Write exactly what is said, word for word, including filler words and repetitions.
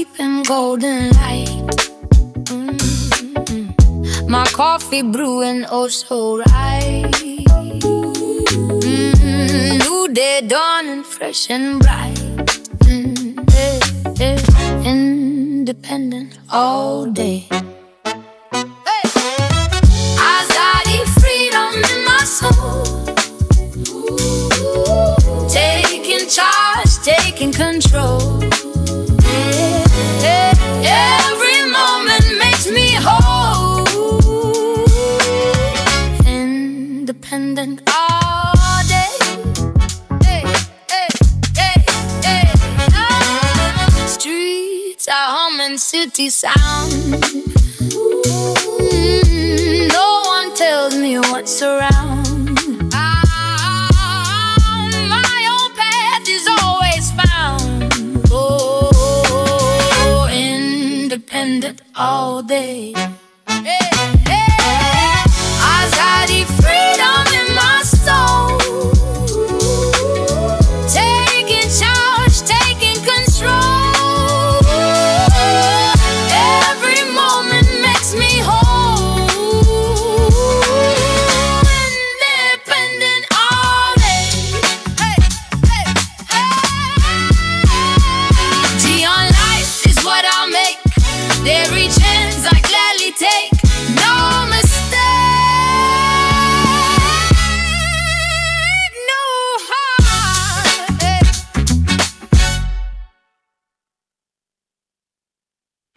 deep in golden light. Mm-hmm. My coffee brewing oh so right. Mm-hmm. New day dawning fresh and bright. Mm-hmm. eh, eh. Independent all day. Taking control. Every moment makes me whole. Independent all day. Hey, hey, hey, hey. Ah. Streets are humming city sound. Mm, no one tells me what's around. Independent all day.